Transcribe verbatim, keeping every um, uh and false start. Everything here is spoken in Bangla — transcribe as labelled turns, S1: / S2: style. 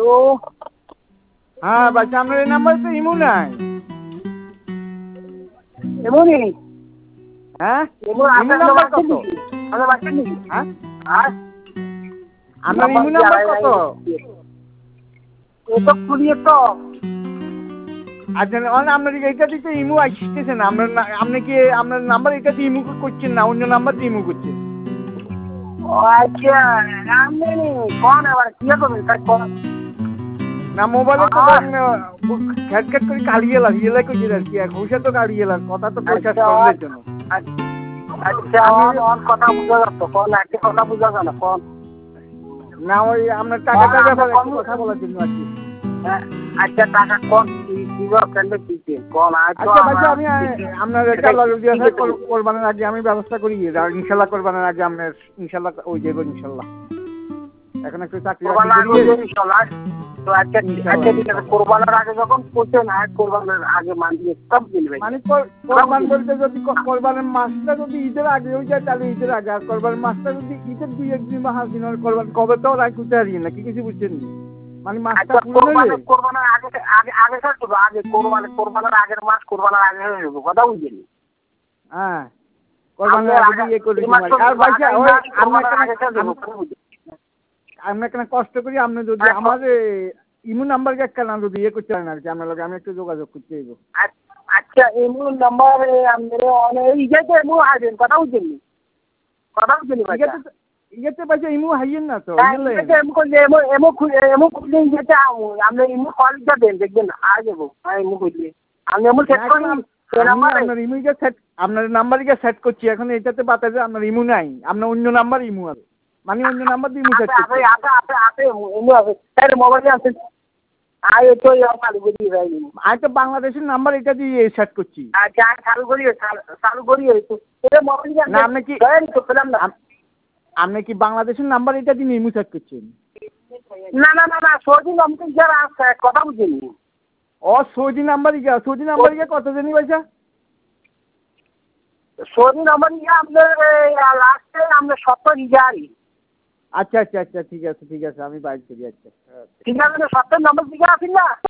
S1: হ্যালো।
S2: হ্যাঁ বাচ্চা আপনার এই নাম্বার তো ইমো নাই।
S1: এমনই
S2: হ্যাঁ
S1: ইমো
S2: ইমো
S1: আপনার
S2: নাম্বার
S1: বাচ্চা
S2: কত?
S1: নাকি আপনার বাচ্চা নাকি
S2: হ্যাঁ
S1: আর
S2: আপনার ইমো নাম্বার কত?
S1: এ তো খুলিয়ে তো
S2: আচ্ছা আপনার এইটা দিতে ইমো আসতেছে না, আপনার আপনি কি আপনার নাম্বার এটা দিয়ে ইমো করছেন না অন্য নাম্বার দিয়ে ইমো করছেন?
S1: ও আচ্ছা আপনি কোন আবার কি করবেন তাই কোন
S2: না মোবাইলে তো ঘ্যাট ঘ্যাট করে কালিয়ে লাগ ইয়ে লাগে কি আর কি ঘুষে তো কালিয়ে লাগ কথা তো প্রকাশ করার জন্য।
S1: আচ্ছা অন কথা বুঝা যাচ্ছে কোন একটা কথা বুঝা যায় না কোন
S2: না ওই আপনার টাকাটার ব্যাপারে একটু কথা বলার জন্য আর কি।
S1: আচ্ছা টাকা কোন কি করতে দিতে কোন
S2: আচ্ছা ভাই আমি আপনার একটা লজি আছে কোরবানির আগে আমি ব্যবস্থা করি ইনশাআল্লাহ কোরবানির আগে আপনার ইনশাআল্লাহ ওই দেব ইনশাআল্লাহ। এখন একটু চাকরি বাকরি করি
S1: ইনশাআল্লাহ। তো আচ্ছা আচ্ছা ঠিক আছে কোরবানির আগে যখন পৌঁছে না কোরবানির আগে মানিয়ে সব দিবে
S2: মানে কোরবান বলতে যদি কোরবানির মাসটা যদি ঈদের আগে হয়ে যায় তাহলে ঈদের আগে, আর কোরবানির মাসটা যদি ঈদের দুই এক দুই মাস দিন কোরবান কবে তো রাখ করতে হারিয়ে না কি কিছু বুঝছেন মানে মাসটা পূর্ণ হলে
S1: কোরবানির আগে আগে আগে থাকতো আগে কোরবানি কোরবানির আগের মাস কোরবানির আগে হয়ে যাবে কথা বুঝলি।
S2: হ্যাঁ কোরবানির আগে ইয়ে করে আর ভাই ওই আপনি এখানে কষ্ট করি আপনি যদি আমার ইমো নাম্বারকে একটা না যদি ইয়ে করতে পারেন আর কি আপনার লগে আমি একটু যোগাযোগ করতে হইব।
S1: আচ্ছা ইমো নাম্বার আমাদের অনেক ইয়েতে ইমো আসেন কথা বুঝলি কথা বুঝলি ভাই
S2: ইয়েতে পাইছে ইমো হাইয়েন না তো
S1: ইয়েতে এমো করলে এমো এমো এমো করলে ইয়েতে আমু আমরা ইমো কলটা দেন দেখবেন আ যাবো হ্যাঁ ইমো করলে আমি এমো সেট করি
S2: আপনার ইমোকে সেট আপনার নাম্বারকে সেট করছি এখন এটাতে বাতাসে আপনার ইমো নাই আপনার অন্য নাম্বার ইমো আছে মানে অন্য নাম্বার দিয়ে ইমো সেট করছি।
S1: আছে আছে আছে ইমো আছে তাই মোবাইলে আছে আয় তো চালু করি ভাই
S2: আমি তো বাংলাদেশের নাম্বার এটা দিয়ে সেট করছি।
S1: আচ্ছা চালু করি চালু করি এটা মোবাইল
S2: না আপনি কি
S1: তো পেলাম না
S2: আপনি কি বাংলাদেশের নাম্বার এটা দিয়ে ইমো সেট করছেন?
S1: না না না না সৌদি নাম্বার যারা আছে কথা বুঝিনি
S2: ও সৌদি নাম্বার ইয়া সৌদি নাম্বার ইয়া কত জানি পয়সা
S1: সৌদি নাম্বার ইয়া আপনার লাস্টে আমরা সত্তর হাজারই।
S2: আচ্ছা আচ্ছা আচ্ছা ঠিক আছে ঠিক আছে আমি বাইর করি আচ্ছা
S1: ঠিক আছে সত্তর নম্বর দিকে আসেন না।